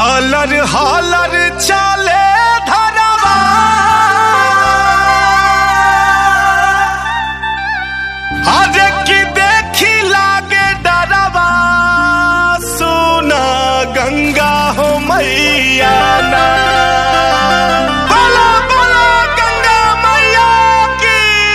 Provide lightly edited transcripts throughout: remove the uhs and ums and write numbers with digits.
हालर हालर चले धरवा अरे की देखी लागे डरवा सुना गंगा हो मैया ना बोला बोला गंगा मैया की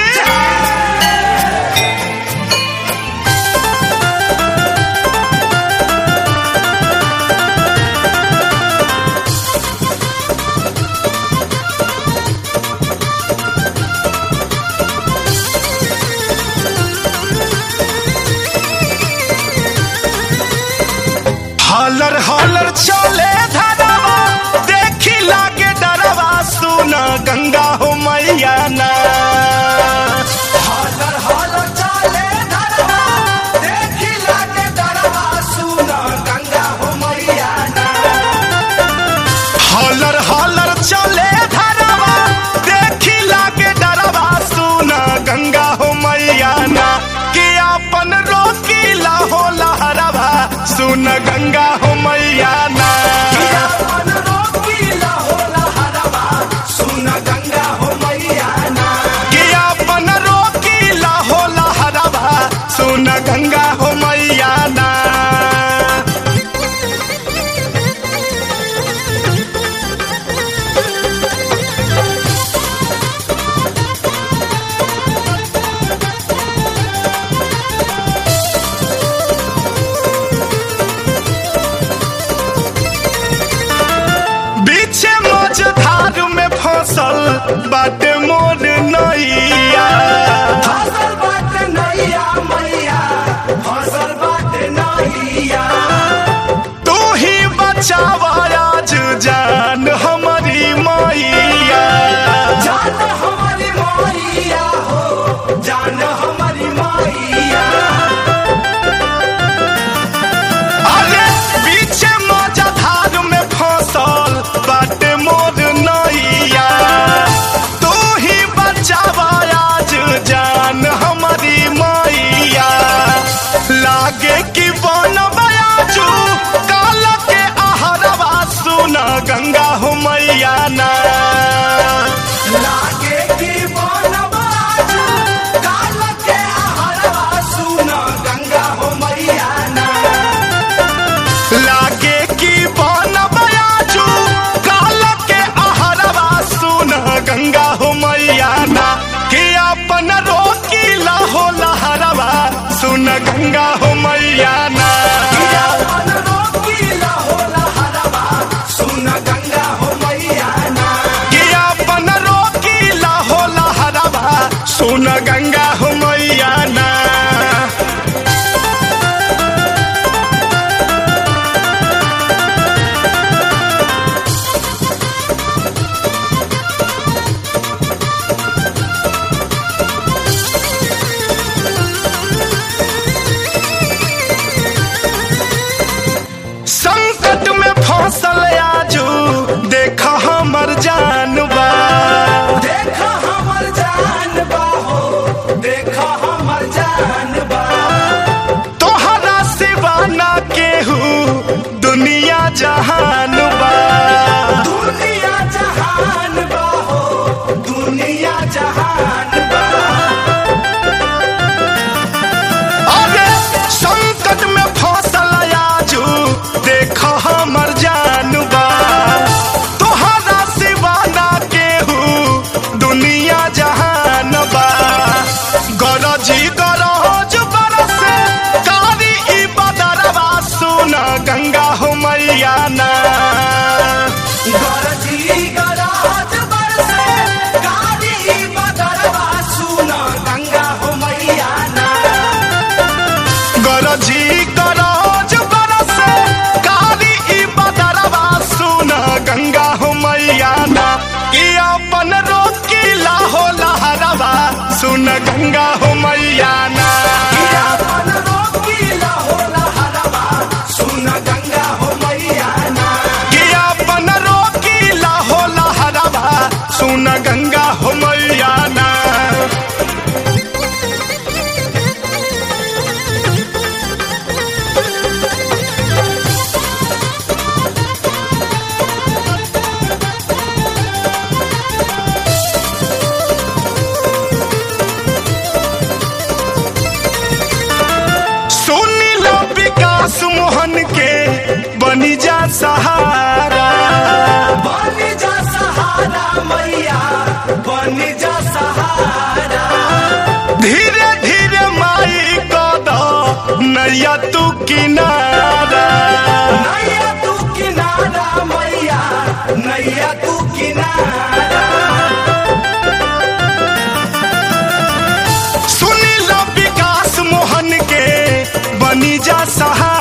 हालर हालर चले धरवा देखी लागे डरवा सुना गंगा हो मैया ना हालर हालर चले धरवा देखी लागे डरवा सुना गंगा हो मैया ना हालर हालर चले धरवा देखी लागे डरवा सुना गंगा हो मैया ना कि अपन रोकी ला हो लहरवा सुन गंगा हो मैया ना अपन रोकीला होला हरवा सुना गंगा हो मैया ना कि अपन रोकी ला हो लहरवा सुन गंगा हो मैया ना बीचे मझधार में फसल बाटे मोर नैया फसल बाटे नैया मैया फसल बाटे नैया तू ही बचावा आज जान हमारी मैया जान हमारी मैया हो जान हमारी मैया अरे बीचे मझधार में फसल बाटे मोर नैया तू ही बचावा आज जान हमारी मैया लागे कि बन बयाजू काल के आहरवा सुना गंगा हो मैया ना लागे की बनवाजू काल के आहरवा सुना गंगा हो मैया ना लागे कि बन बयाजू काल के आहरवा सुना गंगा हो मैया ना कि अपन रोकी ला हो लहरवा सुन गंगा हो मैया ना अपन रोकीला होला हरवा सुना गंगा हो मैया ना कि अपन रोकी ला हो लहरवा सुन गंगा हो मैया ना संकट में फसल आजू देखा हमर जानबा देखा हमर जान बा हो देखा हमर जान बा तोहरा सिवा ना केहू दुनिया जहान बा दुनिया जहान बा हो दुनिया जहान बा अरे संकट में फसल आजू देखा हमर जानबा तोहरा सिवा ना केहू दुनिया जहान बा गरजी गरज बरसे कारी ई बदरवा सुना गंगा हो मैया ना गरजी गराज बरसे कारी बदरवा सुना गंगा हो मैया ना गरजी गरज बरसे कारी ई बदरवा सुना गंगा हो मैया ना कि अपन रोकी ला हो लहरवा सुन गंगा हो मैया ना अपन रोकीला होला हरवा सुना गंगा हो मैया ना कि अपन रोकी ला हो लहरवा सुन गंगा हो मैया ना सुनी लो विकास मोहन के बनी जा सहारा।